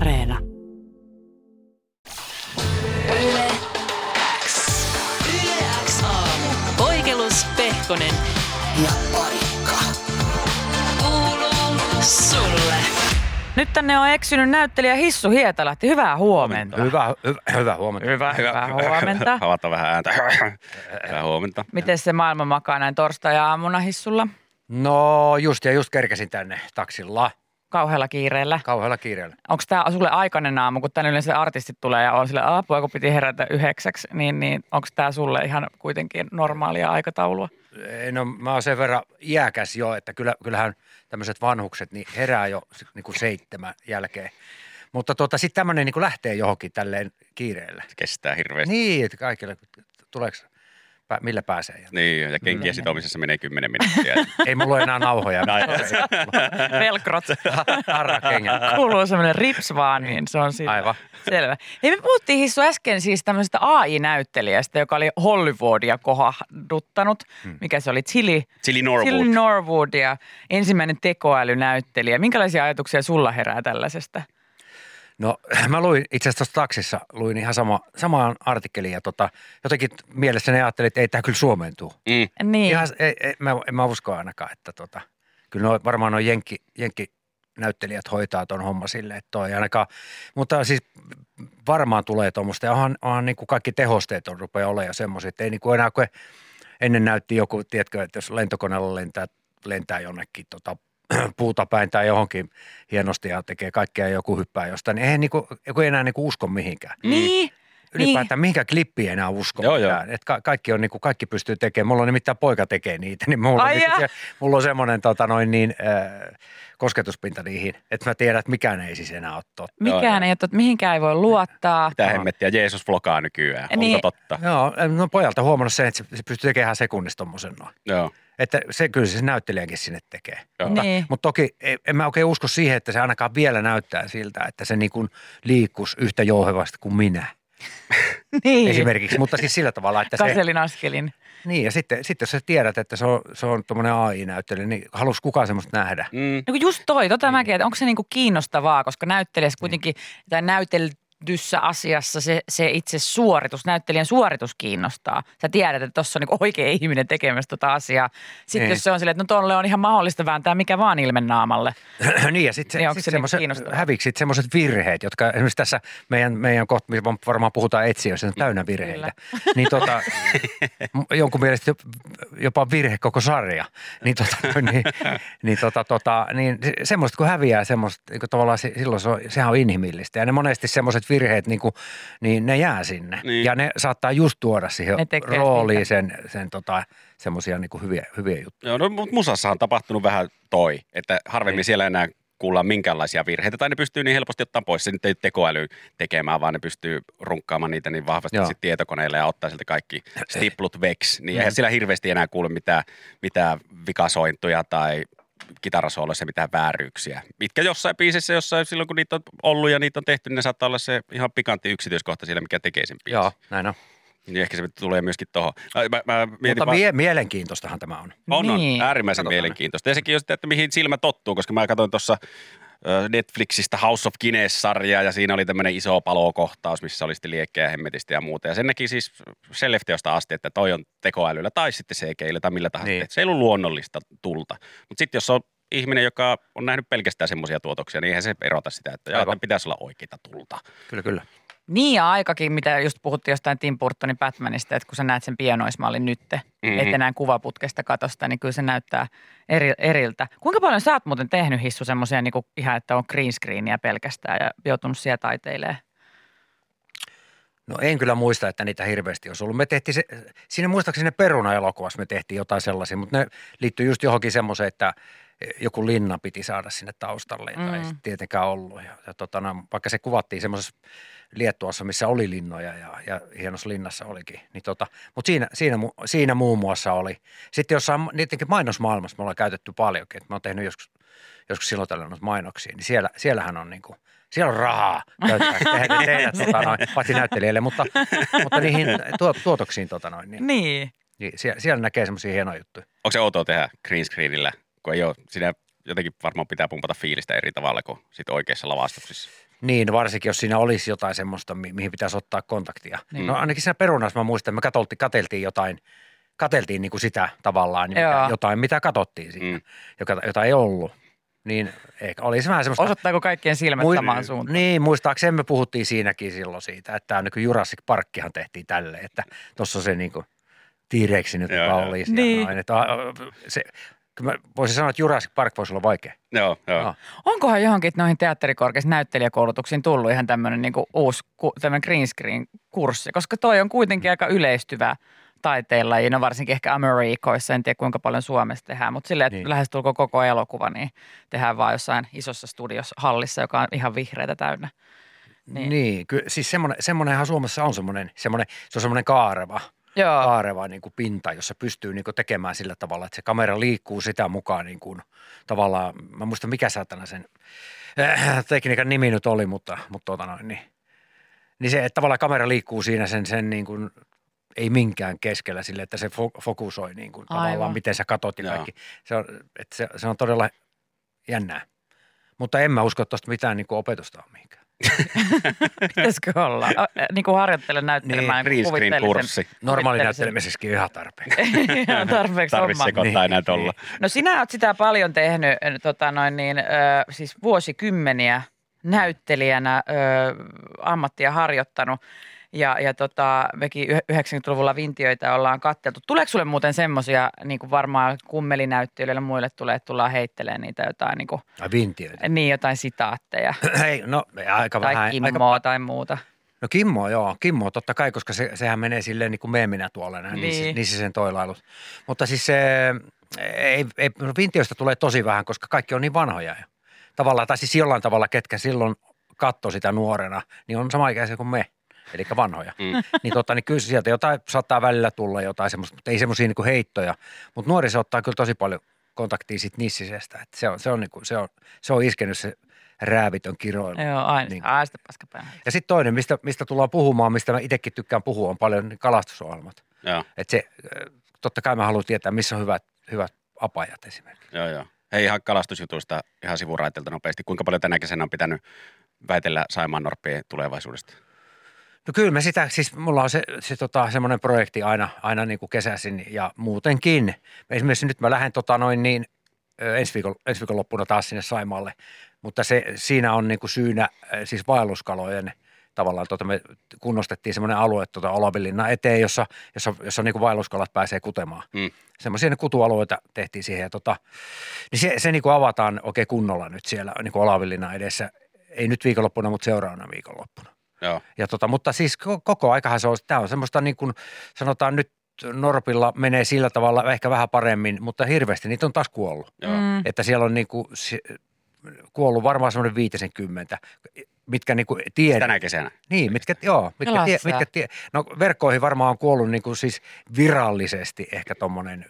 Areena. Yle X. Yle X aamu. Poikelus, Pehkonen ja Parikka. Kuuluu sulle. Nyt tänne on eksynyt näyttelijä Hissu Hietalahti. Hyvää huomenta. Hyvää huomenta. Hyvää huomenta. Avata vähän ääntä. Hyvää huomenta. Miten se maailma makaa näin torstai-aamuna Hissulla? No just kerkesin tänne taksilla. Kauhealla kiireellä. Kauhealla kiireellä. Onko tämä sulle aikainen aamu, kun tänne yleensä artistit tulee ja on sille apua, kun piti herätä 9, niin onko tämä sulle ihan kuitenkin normaalia aikataulua? No mä oon sen verran iäkäs jo, että kyllähän tämmöiset vanhukset niin herää jo niin kuin 7 jälkeen. Mutta sitten tämmöinen niin kuin lähtee johonkin tälleen kiireellä. Se kestää hirveästi. Niin, että kaikille, tuleeko, millä pääsee? Niin, ja kenkien sitomisessa menee 10 minuuttia. Ei mulla ole enää nauhoja. Velkrot. Harrakengät. Kuuluu semmoinen rips vaan, niin se on siinä. Aivan. Selvä. Hei, me puhuttiin Hissu äsken siis tämmöisestä AI-näyttelijästä, joka oli Hollywoodia kohduttanut. Mikä se oli? Chili Norwood ja ensimmäinen tekoälynäyttelijä. Minkälaisia ajatuksia sulla herää tällaisesta? No mä luin itse asiassa tuossa taksissa, ihan samaan artikkeliin ja jotenkin mielessäni ajattelin, että ei tämä kyllä Suomeen tule. Niin. Ihan, en mä usko ainakaan, että kyllä varmaan nuo jenkkинäyttelijät hoitaa ton homma silleen, että toi ainakaan, mutta siis varmaan tulee tuommoista ja onhan niin kuin kaikki tehosteet rupeaa olemaan jo semmoisia, että ei niin kuin enää kun ennen näytti joku, tiedätkö, että jos lentokoneella lentää jonnekin puuta päin tai johonkin hienosti ja tekee kaikkea ja joku hyppää jostain, niin eihän joku enää usko mihinkon. Niin. Ylipäätään mihinkään klippiin enää usko. Että kaikki on kaikki pystyy tekemään. Mulla on nimittäin poika tekee niitä, niin mulla on semmoinen kosketuspinta niihin, että mä tiedän, että mikään ei siis enää ole totta. Mikään ei ole totta, mihinkään ei voi luottaa. Mitä hemmettiä, Jeesus vlogaa nykyään. Niin. Onko totta? Joo, no pojalta huomannut sen, että se pystyy tekemään ihan sekunnissa tommosen noin. Joo. Että kyllä se näyttelijänkin sinne tekee. Niin. Mutta toki en mä oikein usko siihen, että se ainakaan vielä näyttää siltä, että se niin kuin liikkuisi yhtä jouhevasti kuin minä. Niin. Esimerkiksi, mutta siis sillä tavalla, että Kaselin askelin. Niin, ja sitten jos sä tiedät, että se on tuommoinen AI-näyttelijä, niin halusi kukaan semmoista nähdä? No kun just mäkin, että onko se niinku kiinnostavaa, koska näyttelijässä kuitenkin, tai näytellyssä asiassa se itse suoritus, näyttelijän suoritus kiinnostaa. Sä tiedät, että tuossa on niinku oikea ihminen tekemässä tota asiaa. Sitten jos se on silleen, että no tolle on ihan mahdollista vääntää mikä vaan ilmen naamalle. Niin, ja sitten häviksi semmoiset virheet, jotka esimerkiksi tässä meidän kohta, varmaan puhutaan etsijöissä, on täynnä virheitä. Niin jonkun mielestä jopa virhe koko sarja. Niin semmoista kun häviää semmoista, niin tavallaan silloin sehän on inhimillistä. Ja ne monesti semmoiset virheet, niin ne jää sinne. Niin. Ja ne saattaa just tuoda siihen rooliin semmoisia niin kuin hyviä juttuja. Joo, no mutta musassa on tapahtunut vähän että harvemmin siellä enää kuullaan minkäänlaisia virheitä, tai ne pystyy niin helposti ottamaan pois. Se nyt ei tekoäly tekemään, vaan ne pystyy runkkaamaan niitä niin vahvasti tietokoneille ja ottaa sieltä kaikki stiplut veksi. Niin eihän siellä hirveästi enää kuule mitään vikasointuja tai kitarasooloissa mitään vääryyksiä. Mitkä jossain biisissä, silloin kun niitä on ollut ja niitä on tehty, niin ne saattaa olla se ihan pikantti yksityiskohta siellä, mikä tekee sen biisin. Joo, näin on. Niin ehkä se tulee myöskin tuohon. Mutta mielenkiintoistahan tämä on. On äärimmäisen mielenkiintoista. Ja sekin on sitten, että mihin silmä tottuu, koska mä katsoin tuossa Netflixistä House of Guinness-sarjaa ja siinä oli tämmöinen iso palokohtaus, missä oli sitten liekkejä hemmetistä ja muuta. Ja sen näki siis selefteosta asti, että toi on tekoälyllä tai sitten CGI:llä tai millä tahansa. Niin. Se ei ollut luonnollista tulta. Mutta sitten jos on ihminen, joka on nähnyt pelkästään semmoisia tuotoksia, niin eihän se erota sitä, että pitäisi olla oikeita tulta. Kyllä. Niin ja aikakin, mitä just puhuttiin jostain Tim Burtonin Batmanista, että kun sä näet sen pienoismallin nytte, etenään kuvaputkesta katosta, niin kyllä se näyttää eriltä. Kuinka paljon sä oot muuten tehnyt Hissu semmoisia niin kuin ihan, että on green screenia pelkästään ja joutunut siellä taiteilemaan? No en kyllä muista, että niitä hirveästi olisi ollut. Me tehtiin siinä muistaakseni Peruna-elokuvassa me tehtiin jotain sellaisia, mutta ne liittyy just johonkin semmoiseen, että joku linna piti saada sinne taustalle, jota ei tietenkään ollut. Ja vaikka se kuvattiin semmoisessa Liettuassa, missä oli linnoja ja hienossa linnassa olikin. Niin mutta siinä muun muassa oli. Sitten jossain niidenkin mainosmaailmassa me ollaan käytetty paljonkin. Että mä oon tehnyt joskus silloin tällöin noita mainoksia, niin siellähän on niinku, siellä on rahaa tehdä paitsi näyttelijälle, mutta niihin tuotoksiin niin siellä näkee semmoisia hienoja juttuja. Onko se outoa tehdä green screenillä, kun ei ole siinä jotenkin varmaan pitää pumpata fiilistä eri tavalla kuin sit oikeissa lavastuksissa. Niin, varsinkin jos siinä olisi jotain semmoista, mihin pitäisi ottaa kontaktia. Niin. No ainakin siinä perunassa mä muistan, että me katseltiin niin kuin sitä tavallaan, niin jotain mitä katsottiin siinä, jota ei ollut. Niin ehkä olisi vähän semmoista. Osoittaako kaikkien silmät samaan suuntaan? Niin, muistaakseni me puhuttiin siinäkin silloin siitä, että niin kuin Jurassic Parkkihan tehtiin tälle, että tuossa se niin kuin T-Rexi nyt oli. Niin. Mä voisin sanoa, että Jurassic Park voisi olla vaikea. Joo. Onkohan johonkin noihin teatterikorkeisiin näyttelijäkoulutuksiin tullut ihan tämmöinen niinku uusi tämmöinen green screen kurssi, koska toi on kuitenkin aika yleistyvä taiteenlaji, no varsinkin ehkä Amerikoissa, en tiedä kuinka paljon Suomessa tehdään, mutta silleen, että lähestulkoon koko elokuva, niin tehdään vaan jossain isossa studioshallissa, joka on ihan vihreätä täynnä. Niin kyllä, siis semmoinenhan Suomessa on se on semmoinen kaareva niin kuin pinta, jossa pystyy niin kuin tekemään sillä tavalla, että se kamera liikkuu sitä mukaan niin kuin, tavallaan, mä muistan mikä saatana sen tekniikan nimi nyt oli, mutta niin se, että tavallaan kamera liikkuu siinä sen niin kuin, ei minkään keskellä sille, että se fokusoi niin kuin, tavallaan, miten sä katot ja kaikki. Se on todella jännää, mutta en mä usko, että tuosta mitään niin kuin opetusta on mihinkään. Pitäisikö olla? Niin kuin harjoittelen näyttelemään green screen kurssi. Normaali näyttelemisessäkin ihan tarpeeksi. Ihan tarpeeksi Tarvitse sekoittaa enää tolla. No sinä oot sitä paljon tehnyt, siis vuosikymmeniä näyttelijänä ammattia harjoittanut. Ja mekin 90-luvulla Vintiöitä ollaan katteltu. Tuleeko sulle muuten semmoisia, niin kuin varmaan kummelinäyttelijöille muille tulee, että tullaan heittelemään niitä jotain niin kuin, Vintiöitä. Niin, jotain sitaatteja. Ei, no aika tai vähän. Kimmoa tai muuta. No Kimmo totta kai, koska sehän menee silleen niin kuin meeminä tuolla, niissä sen toilailut. Mutta siis Vintiöistä tulee tosi vähän, koska kaikki on niin vanhoja. Tavallaan, tai siis jollain tavalla, ketkä silloin katsoi sitä nuorena, niin on samaikäisiä kuin me. Eli vanhoja. Niin kyllä sieltä jotain saattaa välillä tulla jotain semmoista, mutta ei semmoisia niin kuin heittoja. Mutta nuoriso ottaa kyllä tosi paljon kontaktia siitä nissisestä. Että se on iskenyt se räävitön kiroilu. Joo, aina. Niin. Sitä paskapää. Ja sitten toinen, mistä tullaan puhumaan, mistä mä itsekin tykkään puhua, on paljon niin kalastusohjelmat. Joo. Että se, totta kai mä haluan tietää, missä on hyvät apajat esimerkiksi. Joo. Hei, ihan kalastusjutuista ihan sivuraiteilta nopeasti. Kuinka paljon tänä kesänä on pitänyt väitellä Saimaan norppien tulevaisuudesta? No kyllä me sitä, siis mulla on semmoinen projekti aina niin kuin kesäisin ja muutenkin. Esimerkiksi nyt mä lähden ensi viikon loppuna taas sinne Saimaalle, mutta siinä on niin kuin syynä siis vaelluskalojen tavallaan me kunnostettiin semmoinen alue Olavinlinnan eteen, jossa niin kuin vaelluskalat pääsee kutemaan. Semmoisia niin kutualueita tehtiin siihen ja niin se niin kuin avataan oikein kunnolla nyt siellä niin kuin Olavinlinnan edessä. Ei nyt viikonloppuna, mutta seuraavana viikonloppuna. Joo. Ja mutta siis koko aikahan tämä on semmoista niin kuin sanotaan nyt norpilla menee sillä tavalla ehkä vähän paremmin, mutta hirveästi niitä on taas kuollut. Että siellä on niin kuin kuollut varmaan semmoinen 50, mitkä niin kuin tänä kesänä? Niin, no verkkoihin varmaan on kuollut niin kuin siis virallisesti ehkä tommonen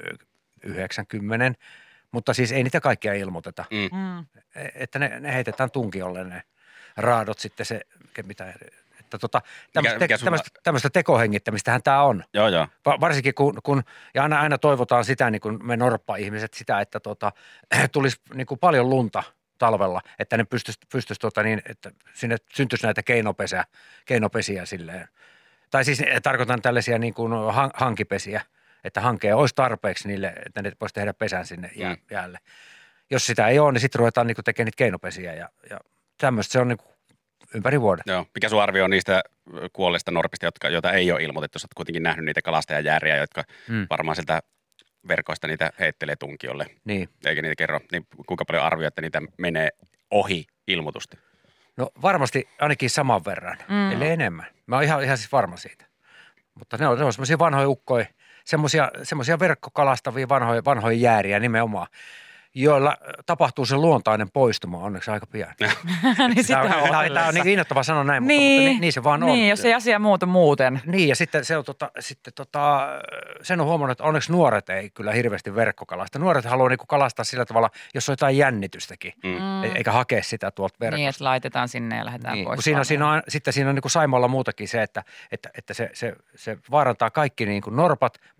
90, mutta siis ei niitä kaikkia ilmoiteta. Että ne heitetään tunkiolle ne raadot sitten se, mitä että tämmöistä tekohengittämistähän tämä on. Joo. Varsinkin kun ja aina toivotaan sitä, niin kuin me norppa-ihmiset sitä, että tulisi niin kuin paljon lunta talvella, että ne pystyisi että sinne syntyisi näitä keinopesiä silleen. Tai siis tarkoitan tällaisia niin kuin hankipesiä, että hankeja olisi tarpeeksi niille, että ne voisi tehdä pesän sinne jäälle. Jos sitä ei ole, niin sitten ruvetaan niin kuin tekemään niitä keinopesiä ja tämmöistä se on niin kuin ympäri vuoden. Joo. Mikä sun arvio on niistä kuolleista norpista, joita ei ole ilmoitettu? Sä oot kuitenkin nähnyt niitä kalastajajääriä, jotka varmaan sieltä verkoista niitä heittelee tunkiolle. Niin. Eikä niitä kerro. Niin kuinka paljon arvio, että niitä menee ohi ilmoitusti? No varmasti ainakin saman verran, ellei enemmän. Mä oon ihan siis varma siitä. Mutta ne on semmoisia vanhoja ukkoja, semmoisia verkkokalastavia vanhoja jääriä nimenomaan, joilla tapahtuu se luontainen poistuma onneksi aika pian. Niin Tämä on niin innoittava sanoa näin, mutta niin se vaan on. Niin, jos ei asia muutu muuten. Niin, ja sitten sen on huomannut, että onneksi nuoret ei kyllä hirveästi verkkokalasta. Nuoret haluaa niinku kalastaa sillä tavalla, jos on jotain jännitystäkin, eikä hakea sitä tuolta verkosta. Niin, että laitetaan sinne ja lähdetään pois. Siinä on niin kuin Saimaalla muutakin se, että se vaarantaa kaikki niin kuin norpat,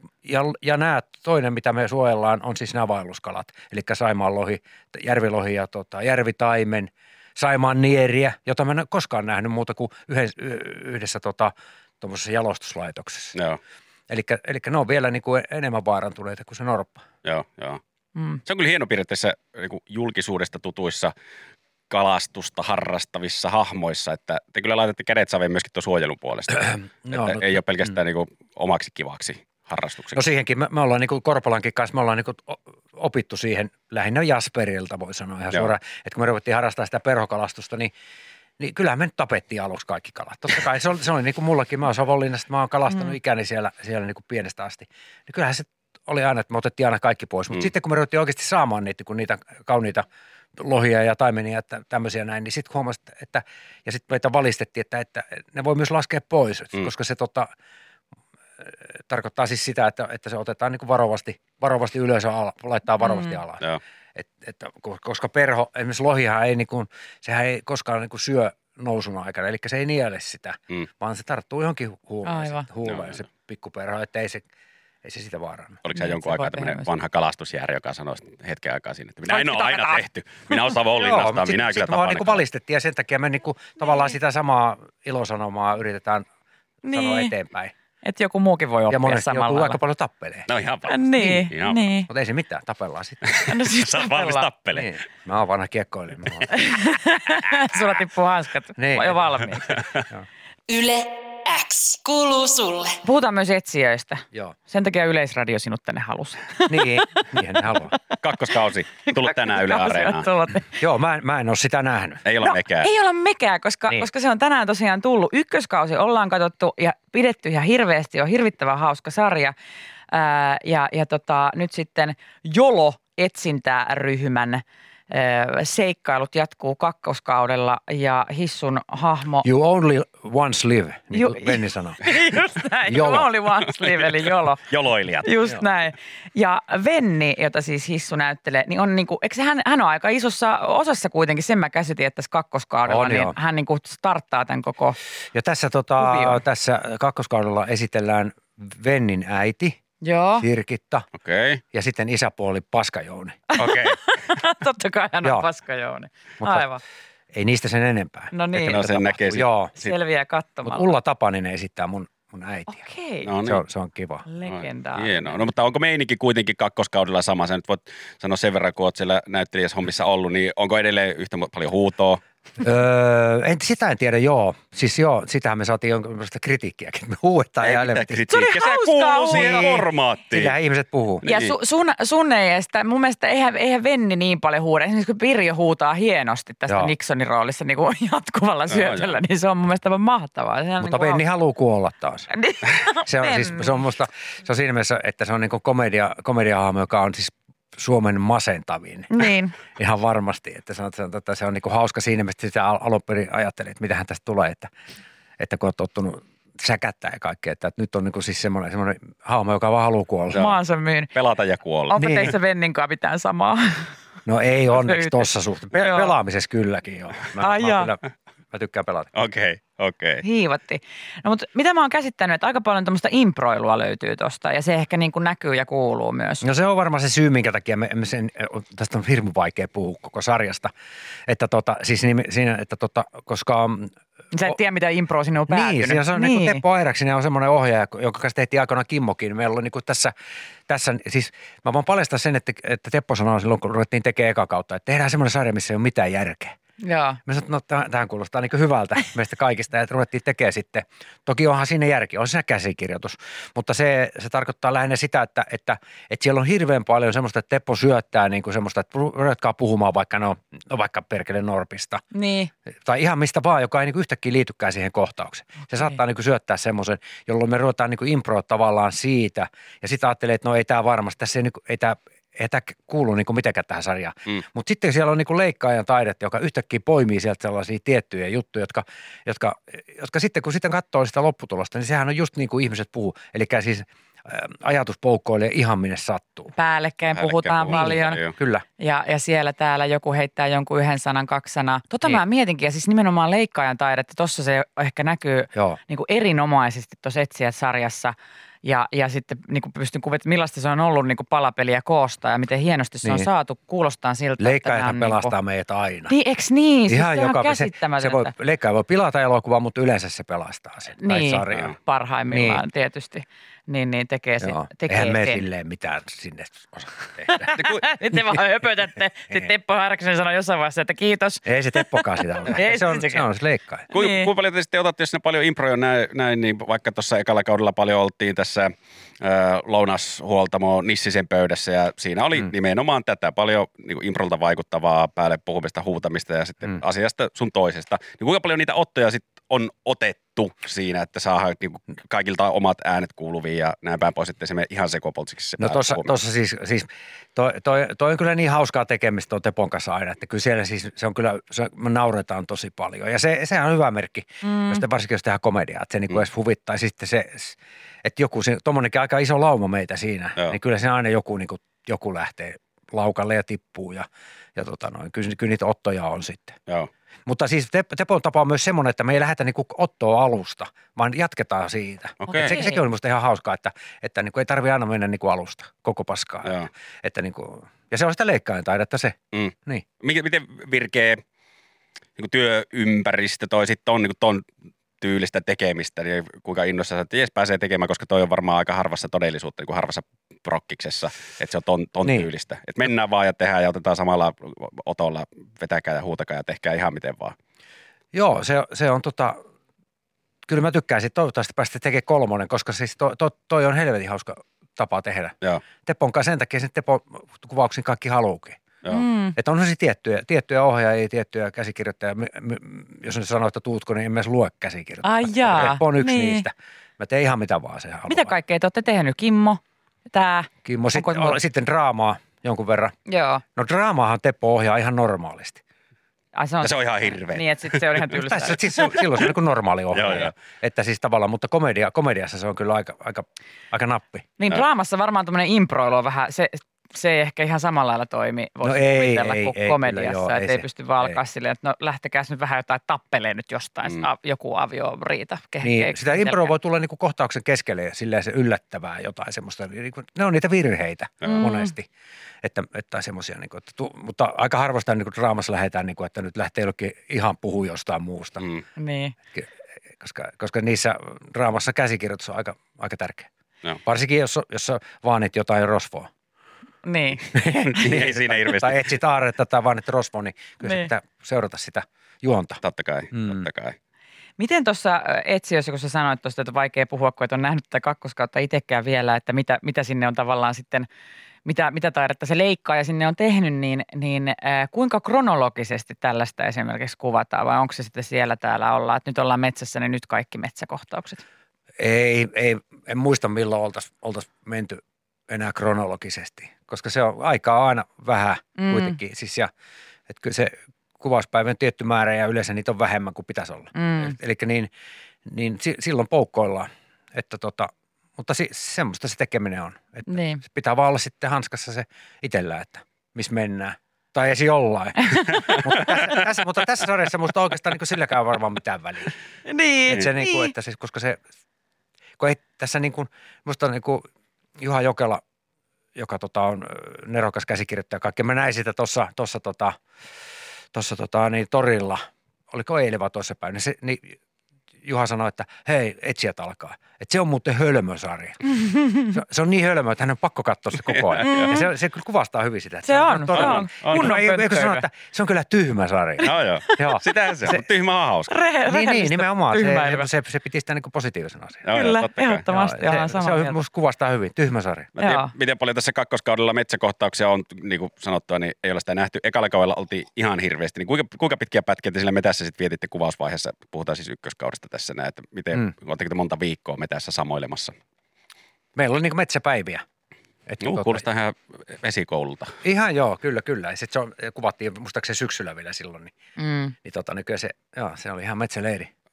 Ja nämä toinen, mitä me suojellaan, on siis nämä vaelluskalat. Eli saimaanlohi, järvilohi ja järvitaimen, saimaan nieriä, jota mä en ole koskaan nähnyt muuta kuin yhdessä tuommoisessa jalostuslaitoksessa. Joo. Eli ne on vielä niin kuin enemmän vaarantuneita kuin se norppa. Joo. Se on kyllä hieno piirre tässä niin julkisuudesta tutuissa kalastusta harrastavissa hahmoissa, että te kyllä laitatte kädet saveen myöskin tuon suojelun puolesta. Että ei ole pelkästään niin kuin omaksi kivaksi harrastukseksi. No siihenkin me ollaan niin kuin Korpolankin kanssa, me ollaan niin kuin opittu siihen lähinnä Jasperilta, voi sanoa ihan suoraan, että kun me ruvettiin harrastaa sitä perhokalastusta, niin kyllähän me nyt tapettiin aluksi kaikki kalat. Totta kai se oli niin kuin mullakin, mä oon Savonlinnasta, mä oon kalastanut ikäni siellä niin kuin pienestä asti. Niin kyllähän se oli aina, että me otettiin aina kaikki pois, mutta sitten kun me ruvettiin oikeasti saamaan niitä, kun niitä kauniita lohia ja taimenia ja tämmöisiä näin, niin sitten huomasin, että ja sitten meitä valistettiin, että ne voi myös laskea pois, koska se tarkoittaa siis sitä, että se otetaan niin kuin varovasti ylös ja laittaa varovasti alas. Koska perho, esimerkiksi lohihan ei, niin kuin, sehän ei koskaan niin kuin syö nousun aikana, eli se ei niele sitä, vaan se tarttuu johonkin huuleen se pikkuperho, että ei se sitä vaaranna. Oliko se jonkun aikaa tämmöinen vanha kalastusjärjä, joka sanoi hetken aikaa siinä, että minä en ole aina tehty. Minä olen Savonlinnasta, minä kyllä tapaan. Niin valistettiin ja sen takia me niinku, tavallaan sitä samaa ilosanomaa yritetään sanoa eteenpäin. Että joku muukin voi oppia samalla. Ja monesti joutuu aika paljon tappeleen. No ihan varmasti. Niin. Mutta ei se mitään, tapellaan sitten. No siis Sä oot valmis tappeleen. Niin. Mä oon vanha kiekkoilija. Sulla tippuu hanskat jo valmiiksi. Yle X kuuluu sulle. Puhutaan myös etsijöistä. Joo. Sen takia Yleisradio sinut tänne halusi. Niinhän ne haluaa. Kakkoskausi tullut tänään Yle Areenaan. Joo, mä en ole sitä nähnyt. Ei olla mekään. Ei olla mekään, koska se on tänään tosiaan tullut. Ykköskausi ollaan katsottu ja pidetty ihan hirveästi. On hirvittävän hauska sarja. Nyt sitten Jolo-etsintäryhmän seikkailut jatkuu kakkoskaudella ja Hissun hahmo... You only once live, niin kuin Venni sanoo. Just näin, you only once live, eli Jolo. Joloilijat. Just näin. Ja Venni, jota siis Hissu näyttelee, niin on niinku, eikö hän on aika isossa osassa kuitenkin, sen mä käsitin, että tässä kakkoskaudella, niin hän niinku starttaa tämän koko ja tässä kakkoskaudella esitellään Vennin äiti. Joo. Sirkitta. Okei. Ja sitten isäpuoli Paskajouni. Okei. Totta kai hän on Paskajouni. Aivan. Ei niistä sen enempää. No niin. No sen näkee sitten. Joo. Selviää katsomalla. Mutta Ulla Tapaninen esittää mun äitiä. Okei. No niin. Se on kiva. Legendaarinen. Hienoa. No mutta onko meininki kuitenkin kakkoskaudella sama? Sä nyt voit sanoa sen verran, kun oot siellä näyttelijässä hommissa ollut, niin onko edelleen yhtä paljon huutoa? Sitä en tiedä, joo. Siis joo, sitähän me saatiin jonkinlaista kritiikkiäkin. Me huuetaan ja kritiikkiä. Se kuuluu siihen formaattiin. Sillähän ihmiset puhuu. Ja sun ei edes, mun mielestä eihän Venni niin paljon huuda. Esimerkiksi kun Pirjo huutaa hienosti tästä Nixonin roolissa niin kuin jatkuvalla syötöllä, niin se on mun mielestä aivan mahtavaa. Mutta niin Venni haluaa kuolla taas. se on siinä mielessä, että se on niin kuin komediahahmo, joka on siis Suomen masentavin. Niin. Ihan varmasti, että se on niin kuin hauska siinä, että sitä alun perin ajattelin, että mitähän tästä tulee, että kun on tottunut säkättää ja kaikkea, että nyt on niin kuin siis semmoinen hahmo, joka vaan haluaa kuolla. Maansa myyn. Pelata ja kuolla. Onko teissä Vennin kanssa mitään samaa? No ei onneksi tossa suhteen. Pelaamisessa kylläkin joo. Mä tykkään pelata. Okei. Hiivatti. No mutta mitä mä oon käsittänyt, että aika paljon tämmöistä improilua löytyy tosta ja se ehkä niin kuin näkyy ja kuuluu myös. No se on varmaan se syy, minkä takia tästä on hirmu vaikea puhua koko sarjasta. Että koska... Sä et tiedä, mitä impro sinne on päätynyt. Niin, siinä on niin kuin Teppo Airaksinen on semmoinen ohjaaja, jonka kanssa tehtiin aikoinaan Kimmokin. Meillä on niin kuin tässä siis mä voin paljastaa sen, että Teppo sanoi silloin, kun ruvettiin tekemään eka kautta, että tehdään semmoinen sarja, missä ei ole mitään järkeä. Joo. Mä sanoin, että no tähän kuulostaa niin hyvältä meistä kaikista, että ruvettiin tekemään sitten. Toki onhan siinä järki, on siinä käsikirjoitus, mutta se tarkoittaa lähinnä sitä, että siellä on hirveän paljon semmoista, että Teppo syöttää niin kuin semmoista, että ruvetkaa puhumaan vaikka perkele Norpista. Niin. Tai ihan mistä vaan, joka ei niin kuin yhtäkkiä liitykään siihen kohtaukseen. Se saattaa niin kuin syöttää semmoisen, jolloin me ruvetaan niin kuin improa tavallaan siitä ja sitten ajattelee, että no ei tämä varmasti, tässä ei tämä kuulu niin kuin mitenkään tähän sarjaan. Mutta sitten siellä on niin kuin leikkaajan taidetta, joka yhtäkkiä poimii sieltä sellaisia tiettyjä juttuja, jotka sitten kun sitten katsoo sitä lopputulosta, niin sehän on just niin kuin ihmiset puhuu. Eli siis ajatus poukkoilee ihan minne sattuu. Päällekkäin puhutaan paljon. Kyllä. Ja siellä täällä joku heittää jonkun yhden sanan, kaksi sanaa. Niin. Mä mietinkin, ja siis nimenomaan leikkaajan taidetta, tuossa se ehkä näkyy niin kuin erinomaisesti tuossa Etsijät-sarjassa. Ja sitten niin kuin pystyn kuvittamaan, millaista se on ollut niin kuin palapeliä koostaa ja miten hienosti se on Niin. saatu. Kuulostaa siltä, Leikkaajathan että pelastaa niin meitä aina. niin, eks niin? Siis Ihan se on joka käsittämätöntä. leikkaaja voi pilata elokuvaa, mutta yleensä se pelastaa sen. Tai Niin, sarjaa. parhaimmillaan Niin. tietysti. Niin tekee sen. Joo. Tekee Eihän me sen. silleen mitään sinne osaa tehdä. Nyt te vaan höpötätte. Sitten Teppo Härkönen sanoi jossain vaiheessa, että kiitos. Ei se Teppokaan sitä ole. Ei se on sekään. se leikkaaja. Niin. Kuinka paljon te sitten otatte, jos sinne paljon improja näin, niin vaikka tuossa ekalla kaudella paljon oltiin tässä lounashuoltamo Nissisen pöydässä ja siinä oli nimenomaan tätä paljon niin kuin improlta vaikuttavaa päälle puhumista, huutamista ja sitten asiasta sun toisesta. Niin kuinka paljon niitä ottoja sitten on otettu siinä, että saadaan niin kuin kaikilta omat äänet kuuluviin ja näin päin pois, että se menee ihan sekopoltsiksi se No tuossa siis toi on kyllä niin hauskaa tekemistä tuon Tepon kanssa aina, että kyllä siellä siis se on kyllä, me nauretaan tosi paljon. Ja sehän on hyvä merkki, varsinkin jos tehdään komediaa, että se niinku edes huvittaa. Sitten se, että joku, tommonenkin aika iso lauma meitä siinä, niin kyllä se aina joku lähtee laukalle ja tippuu ja kyllä niitä ottoja on sitten. Joo. Mutta siis Tepon tapa on myös semmoinen, että me ei lähdetä niinku ottoa alusta, vaan jatketaan siitä. Okei. Sekin on musta ihan hauskaa, että niinku ei tarvitse aina mennä niinku alusta koko paskaa. Joo. Että niinku, ja se on sitä leikkaajan taidetta se. Niin. Miten virkeä niin työympäristö toi sitten on niin ton tyylistä tekemistä, niin kuinka innossa että jes pääsee tekemään, koska toi on varmaan aika harvassa todellisuutta, niin kuin harvassa prokkiksessa, että se on ton Niin. tyylistä. Että mennään vaan ja tehdään ja otetaan samalla otolla, vetäkää ja huutakaa ja tehkää ihan miten vaan. Joo, se on kyllä mä tykkäisin, toivottavasti päästä tekemään 3, koska siis toi on helvetin hauska tapa tehdä. Joo. Tepon kanssa sen takia sen Tepon kuvauksen kaikki haluukin. Joo. Että on se tiettyjä ohjaajia, tiettyjä käsikirjoittajia. Jos ne sanoo, että tuutko, niin en myös lue käsikirjoittajia. Ai jaa, Teppo on yksi niin. niistä. Mä teen ihan mitä vaan se haluaa. Mitä kaikkea te olette tehnyt? Kimmo, tää. Kimmo, Onko- sitten draamaa jonkun verran. Joo. No draamaahan Teppo ohjaa ihan normaalisti. Ai, Ja se on ihan hirveä. Niin, että sitten se on ihan tylsää. Silloin se on niin kuin normaali ohjaaja. Joo. Että siis tavallaan, mutta komediassa se on kyllä aika nappi. Niin draamassa varmaan tämmöinen improilu on vähän, se ei ehkä ihan samalla lailla toimi, voisi No ei, kuvitella ei, kuin ei, komediassa. kyllä joo, Että ei ei se, pysty vaan alkaa ei. silleen, että no lähtekääs nyt vähän jotain tappeleen nyt jostain, joku avioriita. Niin, sitä impro voi tulla niinku kohtauksen keskelle ja silleen se yllättävää jotain semmoista. Ne on niitä virheitä monesti. Että semmoisia, niinku, mutta aika harvastaan niinku draamassa lähdetään, niinku, että nyt lähtee jollekin ihan puhua jostain muusta. Niin. Koska niissä draamassa käsikirjoitus on aika tärkeä. Joo. Varsinkin, jos sä vaanit jotain rosvoa. Niin. Niin, ei siinä hirveästi. Tai etsit aarretta tai vaanit rosvoa, niin kyllä Niin. pitää seurata sitä juonta. Totta kai. Miten tuossa etsiössä, kun sä sanoit tuosta, että on vaikea puhua, kun et ole nähnyt tätä kakkoskautta itsekään vielä, että mitä sinne on tavallaan sitten, mitä taidetta se leikkaa ja sinne on tehnyt, niin kuinka kronologisesti tällaista esimerkiksi kuvataan vai onko se sitten siellä täällä ollaan, että nyt ollaan metsässä, niin nyt kaikki metsäkohtaukset? Ei, en muista milloin oltaisiin menty enää kronologisesti, koska se on aikaa aina vähän kuitenkin. Siis että kyllä se kuvauspäivä on tietty määrä ja yleensä niitä on vähemmän kuin pitäisi olla. Eli niin silloin poukkoillaan, että mutta semmoista se tekeminen on. Että Niin. se pitää vaan olla sitten hanskassa se itsellä, että missä mennään. Tai esi jollain. mutta tässä sarjassa musta oikeastaan niin silläkään varmaan mitään väliä. Niin, Että se, niin kuin, että siis, koska se, kun ei tässä niin kuin, musta on niin kuin Juha Jokela, joka on nerokas käsikirjoittaja kaikki. Mä näin sitä tuossa niin torilla, oliko eilen vai toissapäin, niin Juha sanoi, että hei, etsijät alkaa. Että se on muuten hölmösarja. Se on niin hölmö, että hän on pakko katsoa se koko ajan. Ja se kyllä kuvastaa hyvin sitä. Että Se on. Kunnon eikö sanoa, että se on kyllä tyhmä sarja. Joo. Joo. Sitähän se on, mutta tyhmä on hauska. Niin, nimenomaan. tyhmäilyä. Se piti sitä niin kuin positiivisena asiana. Joo, Kyllä, totta kai. ehdottomasti ollaan Se samaa on, mieltä. musta kuvastaa hyvin. Tyhmä sarja. Mä tiedän, Joo. miten paljon tässä kakkoskaudella metsäkohtauksia on, niin kuin sanottua, niin ei ole sitä nähty. Ekalla kaudella oltiin ihan hirveästi. Niin kuinka pitkiä pätkiä te sillä metässä sitten vietitte kuvausvaiheessa? Puhutaan siis ykköskaudesta tässä näin, että miten, oletteko te monta viikkoa metässä samoilemassa? Meillä oli niin kuin metsäpäiviä. Kuulostaa ihan esikoululta. Ihan joo, kyllä. Ja sitten se kuvattiin muistaakseni syksyllä vielä silloin. Niin kyllä se oli ihan metsäleiri.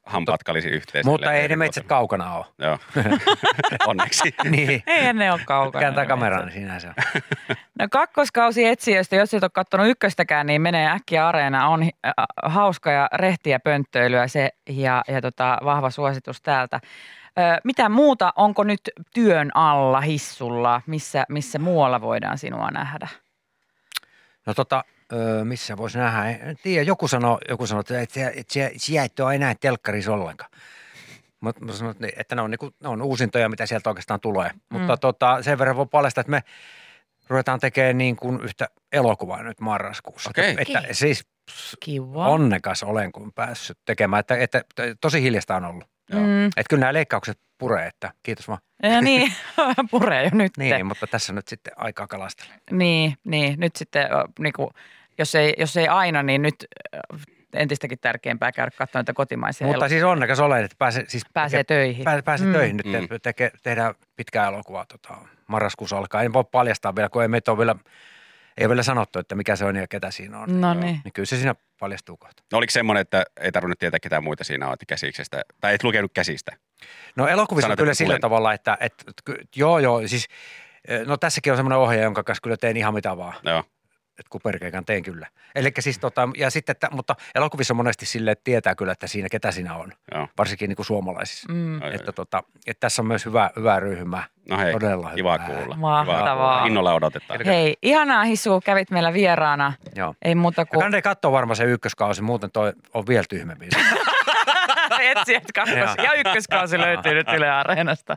hampaat kalisi yhteen. Mutta ei ne metsät kaukana ole. Joo, onneksi. Niin. Eihän ne ole kaukana. Kääntää kameraan, niin siinä se on. No kakkoskausi etsijöistä, jos et ole katsonut ykköstäkään, niin menee äkkiä Areena. On hauska ja rehtiä pönttöilyä se ja vahva suositus täältä. Mitä muuta, onko nyt työn alla Hissulla? Missä muualla voidaan sinua nähdä? No missä voisi nähdä? En tiedä, joku sanoi, että siellä et ole enää telkkarissa ollenkaan. Mä sanoin, että ne on uusintoja, mitä sieltä oikeastaan tulee. Mutta sen verran voi paljastaa, että me ruvetaan tekemään niin kuin yhtä elokuvaa nyt marraskuussa. Okei. Että siis Kiva. onnekas olen, kun päässyt tekemään. Että tosi hiljasta on ollut. Että kyllä nämä leikkaukset puree, että kiitos vaan. Ja niin, puree jo nyt. Niin, mutta tässä nyt sitten aikaa kalastella. Niin, nyt sitten niinku, jos ei aina, niin nyt entistäkin tärkeämpää käydä katsomaan niitä kotimaisia Mutta siis onnekas olen, että pääsee töihin. Pääsee töihin nyt. Tehdään pitkää elokuvaa marraskuussa alkaa. En voi paljastaa vielä, kun ei meitä ole vielä sanottu, että mikä se on ja ketä siinä on. No niin. Niin kyllä se siinä paljastuu kohta. No oliko semmoinen, että ei tarvinnut tietää ketään muita siinä on, että käsiksestä, tai et lukenut käsistä? No elokuvissa Sanot, kyllä että sillä tavalla, että joo, siis no tässäkin on semmoinen ohjaaja, jonka kanssa kyllä teen ihan mitä vaan. Joo. Että kuperkeikan teen kyllä. Elikkä siis ja sitten, mutta elokuvissa monesti silleen, että tietää kyllä, että siinä ketä siinä on. Joo. Varsinkin niin kuin suomalaisissa. Ai, Että tässä on myös hyvää ryhmää. No hei, Todella kiva hyvää. kuulla. Mahtavaa. Innolla odotetaan. Hei, ihanaa Hissu, kävit meillä vieraana. Joo. Ei muuta Ja kuin kannattaa katsoa varmaan se ykköskausi, muuten toi on vielä tyhmempi. etsijät kakkos. Ja ykköskausi löytyy nyt Yle Areenasta.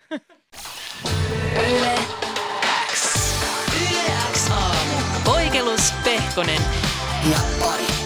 Yle X aamu. Voikelus, Pehkonen ja Pari.